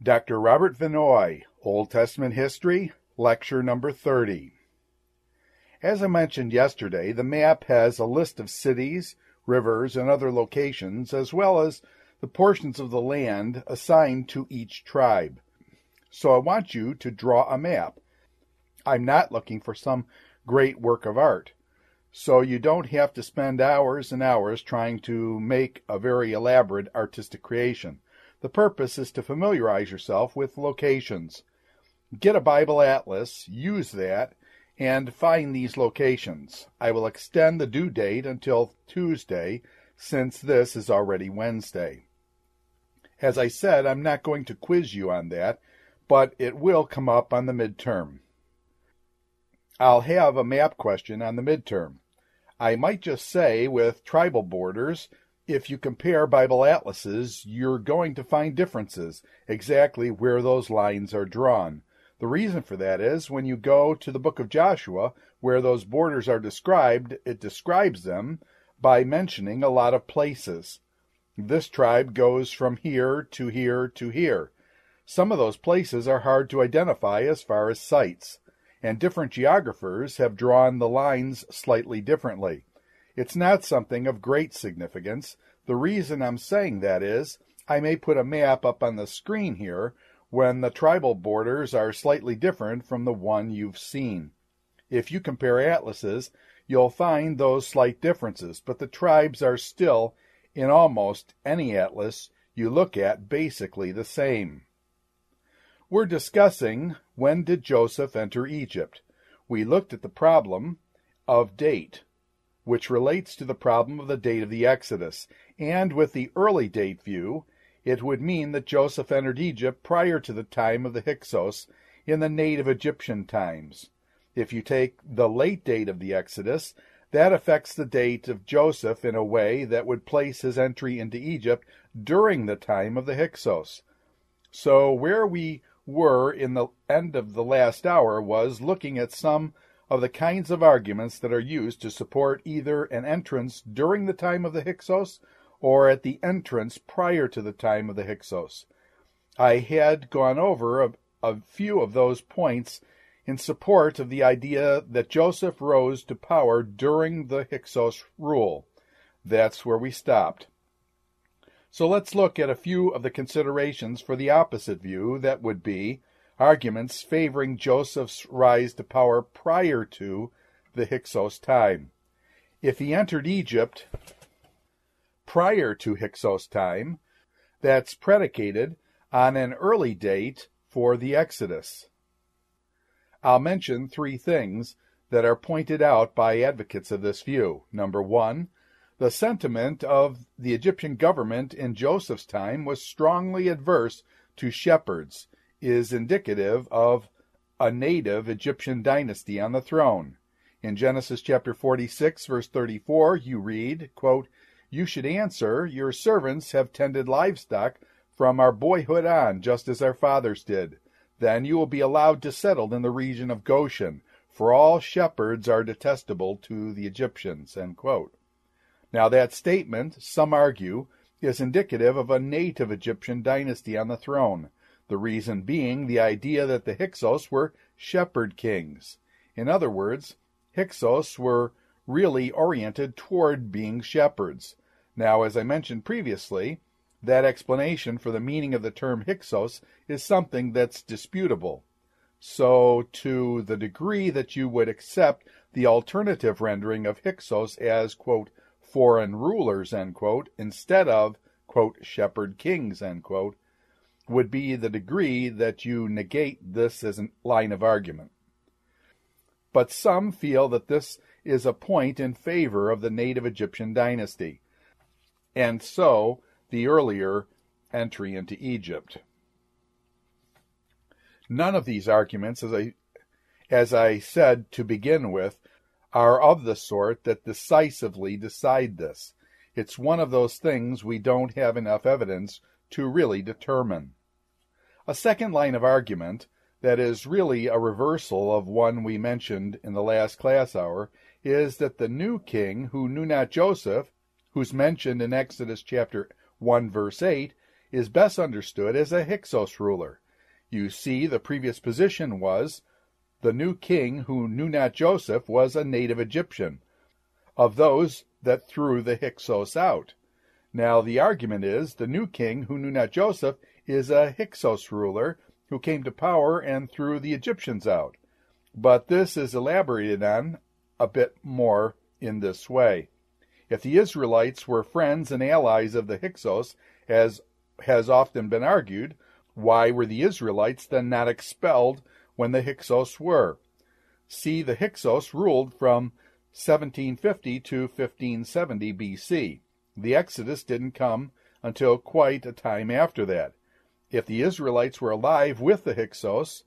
Dr. Robert Vinoy, Old Testament History, Lecture number 30. As I mentioned yesterday, the map has a list of cities, rivers, and other locations, as well as the portions of the land assigned to each tribe. So I want you to draw a map. I'm not looking for some great work of art, so you don't have to spend hours and hours trying to make a very elaborate artistic creation. The purpose is to familiarize yourself with locations. Get a Bible atlas, use that, and find these locations. I will extend the due date until Tuesday, since this is already Wednesday. As I said, I'm not going to quiz you on that, but it will come up on the midterm. I'll have a map question on the midterm. I might just say, with tribal borders, if you compare Bible atlases, you're going to find differences, exactly where those lines are drawn. The reason for that is, when you go to the book of Joshua, where those borders are described, it describes them by mentioning a lot of places. This tribe goes from here to here to here. Some of those places are hard to identify as far as sites, and different geographers have drawn the lines slightly differently. It's not something of great significance. The reason I'm saying that is, I may put a map up on the screen here when the tribal borders are slightly different from the one you've seen. If you compare atlases, you'll find those slight differences, but the tribes are still, in almost any atlas you look at, basically the same. We're discussing, when did Joseph enter Egypt? We looked at the problem of date, which relates to the problem of the date of the Exodus, and with the early date view, it would mean that Joseph entered Egypt prior to the time of the Hyksos in the native Egyptian times. If you take the late date of the Exodus, that affects the date of Joseph in a way that would place his entry into Egypt during the time of the Hyksos. So where we were in the end of the last hour was looking at some of the kinds of arguments that are used to support either an entrance during the time of the Hyksos or at the entrance prior to the time of the Hyksos. I had gone over a few of those points in support of the idea that Joseph rose to power during the Hyksos rule. That's where we stopped. So let's look at a few of the considerations for the opposite view, that would be arguments favoring Joseph's rise to power prior to the Hyksos time. If he entered Egypt prior to Hyksos time, that's predicated on an early date for the Exodus. I'll mention three things that are pointed out by advocates of this view. Number one, the sentiment of the Egyptian government in Joseph's time was strongly adverse to shepherds, is indicative of a native Egyptian dynasty on the throne. In Genesis chapter 46, verse 34, you read, quote, "You should answer, 'Your servants have tended livestock from our boyhood on, just as our fathers did.' Then you will be allowed to settle in the region of Goshen, for all shepherds are detestable to the Egyptians." End quote. Now that statement, some argue, is indicative of a native Egyptian dynasty on the throne, the reason being the idea that the Hyksos were shepherd kings. In other words, Hyksos were really oriented toward being shepherds. Now, as I mentioned previously, that explanation for the meaning of the term Hyksos is something that's disputable. So, to the degree that you would accept the alternative rendering of Hyksos as, quote, foreign rulers, end quote, instead of, quote, shepherd kings, end quote, would be the degree that you negate this as a line of argument. But some feel that this is a point in favor of the native Egyptian dynasty, and so the earlier entry into Egypt. None of these arguments, as I said to begin with, are of the sort that decisively decide this. It's one of those things we don't have enough evidence to really determine. A second line of argument that is really a reversal of one we mentioned in the last class hour is that the new king who knew not Joseph, who's mentioned in Exodus chapter 1 verse 8, is best understood as a Hyksos ruler. You see, the previous position was the new king who knew not Joseph was a native Egyptian, of those that threw the Hyksos out. Now the argument is the new king who knew not Joseph is a Hyksos ruler who came to power and threw the Egyptians out. But this is elaborated on a bit more in this way. If the Israelites were friends and allies of the Hyksos, as has often been argued, why were the Israelites then not expelled when the Hyksos were? See, the Hyksos ruled from 1750 to 1570 BC. The Exodus didn't come until quite a time after that. If the Israelites were alive with the Hyksos,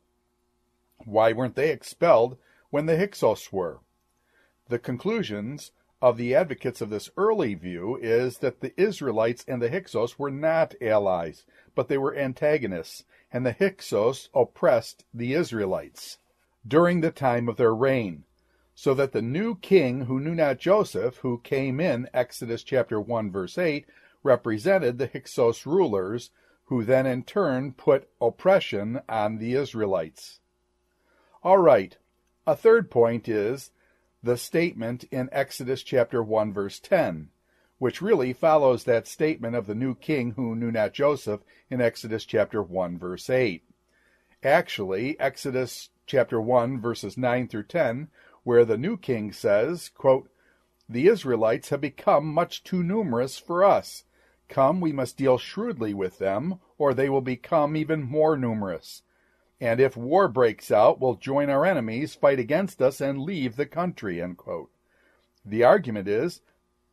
why weren't they expelled when the Hyksos were? The conclusions of the advocates of this early view is that the Israelites and the Hyksos were not allies, but they were antagonists, and the Hyksos oppressed the Israelites during the time of their reign, so that the new king who knew not Joseph, who came in Exodus chapter 1 verse 8, represented the Hyksos rulers, who then in turn put oppression on the Israelites. All right, a third point is the statement in Exodus chapter 1 verse 10, which really follows that statement of the new king who knew not Joseph in Exodus chapter 1 verse 8. Actually, Exodus chapter 1 verses 9 through 10, where the new king says, quote, "The Israelites have become much too numerous for us. Come, we must deal shrewdly with them, or they will become even more numerous. And if war breaks out, we'll join our enemies, fight against us, and leave the country," end quote. The argument is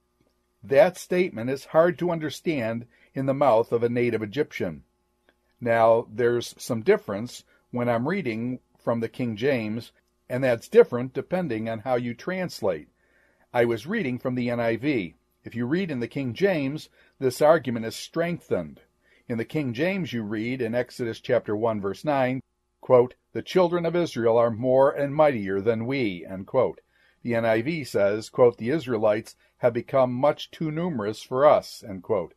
that statement is hard to understand in the mouth of a native Egyptian. Now, there's some difference when I'm reading from the King James, and that's different depending on how you translate. I was reading from the NIV. If you read in the King James, this argument is strengthened. In the King James you read in Exodus chapter 1 verse 9, quote, "The children of Israel are more and mightier than we," end quote. The NIV says, quote, "The Israelites have become much too numerous for us," end quote.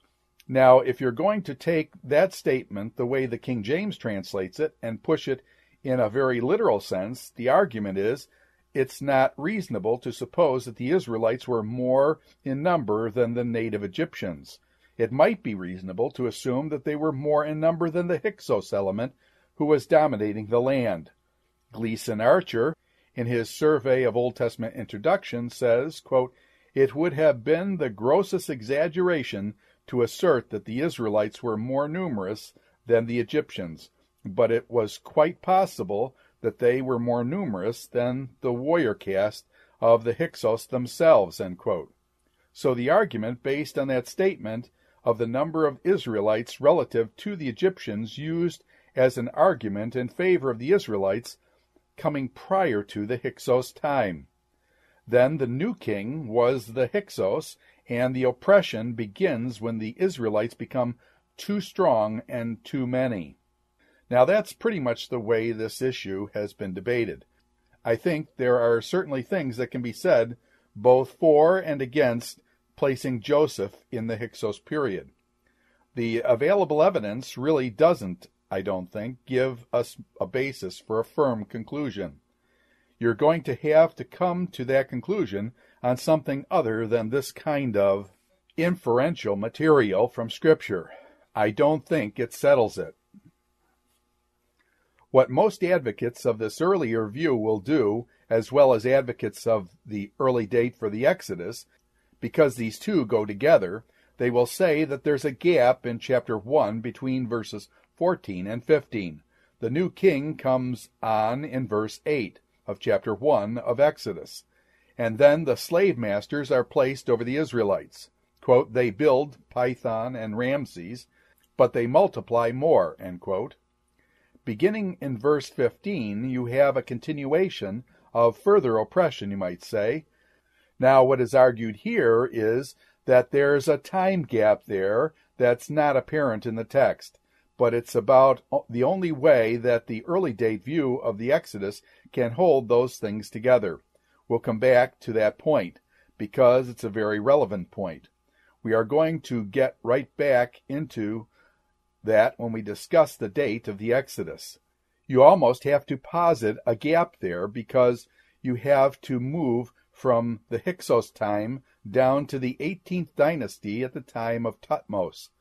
Now, if you're going to take that statement the way the King James translates it and push it in a very literal sense, the argument is it's not reasonable to suppose that the Israelites were more in number than the native Egyptians. It might be reasonable to assume that they were more in number than the Hyksos element who was dominating the land. Gleason Archer, in his survey of Old Testament introduction, says, quote, "It would have been the grossest exaggeration to assert that the Israelites were more numerous than the Egyptians, but it was quite possible that they were more numerous than the warrior caste of the Hyksos themselves," end quote. So the argument based on that statement of the number of Israelites relative to the Egyptians used as an argument in favor of the Israelites coming prior to the Hyksos time. Then the new king was the Hyksos, and the oppression begins when the Israelites become too strong and too many. Now that's pretty much the way this issue has been debated. I think there are certainly things that can be said both for and against placing Joseph in the Hyksos period. The available evidence really doesn't, I don't think, give us a basis for a firm conclusion. You're going to have to come to that conclusion on something other than this kind of inferential material from Scripture. I don't think it settles it. What most advocates of this earlier view will do, as well as advocates of the early date for the Exodus, because these two go together, they will say that there's a gap in chapter 1 between verses 14 and 15. The new king comes on in verse 8 of chapter 1 of Exodus. And then the slave masters are placed over the Israelites. Quote, "They build Pithom and Ramses, but they multiply more," end quote. Beginning in verse 15, you have a continuation of further oppression, you might say. Now, what is argued here is that there's a time gap there that's not apparent in the text, but it's about the only way that the early date view of the Exodus can hold those things together. We'll come back to that point, because it's a very relevant point. We are going to get right back into that when we discuss the date of the Exodus. You almost have to posit a gap there because you have to move from the Hyksos time down to the 18th dynasty at the time of Thutmose,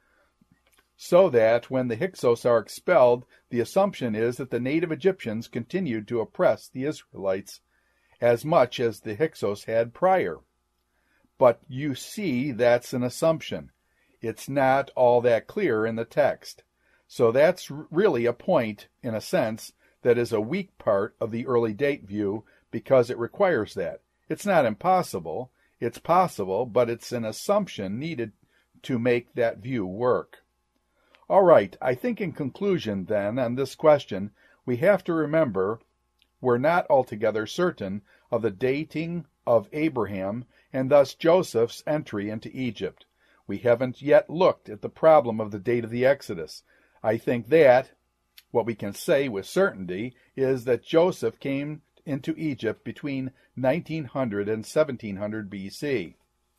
so that when the Hyksos are expelled, the assumption is that the native Egyptians continued to oppress the Israelites as much as the Hyksos had prior. But you see, that's an assumption. It's not all that clear in the text. So that's really a point, in a sense, that is a weak part of the early date view because it requires that. It's not impossible. It's possible, but it's an assumption needed to make that view work. All right, I think in conclusion then on this question, we have to remember we're not altogether certain of the dating of Abraham and thus Joseph's entry into Egypt. We haven't yet looked at the problem of the date of the Exodus. I think that what we can say with certainty is that Joseph came into Egypt between 1900 and 1700 BC,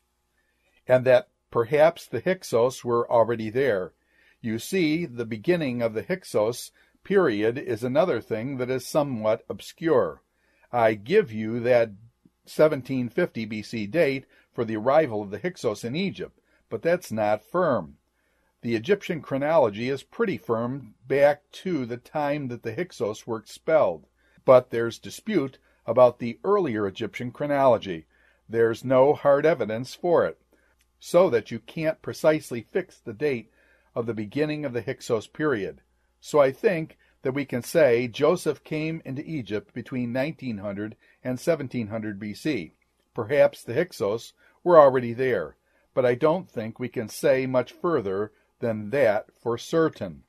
and that perhaps the Hyksos were already there. You see, the beginning of the Hyksos period is another thing that is somewhat obscure. I give you that 1750 BC date for the arrival of the Hyksos in Egypt, but that's not firm. The Egyptian chronology is pretty firm back to the time that the Hyksos were expelled, but there's dispute about the earlier Egyptian chronology. There's no hard evidence for it, so that you can't precisely fix the date of the beginning of the Hyksos period. So I think that we can say Joseph came into Egypt between 1900 and 1700 BC. Perhaps the Hyksos were already there, but I don't think we can say much further than that for certain.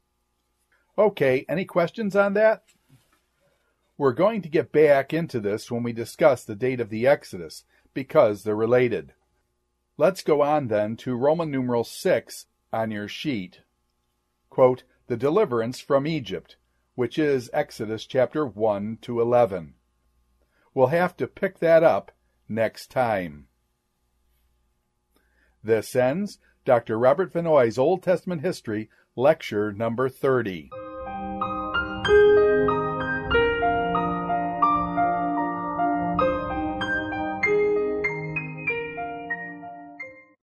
Okay, any questions on that? We're going to get back into this when we discuss the date of the Exodus, because they're related. Let's go on then to Roman numeral 6 on your sheet. Quote, the deliverance from Egypt, which is Exodus chapter 1 to 11. We'll have to pick that up next time. This ends Dr. Robert Vanoy's Old Testament History, lecture number 30.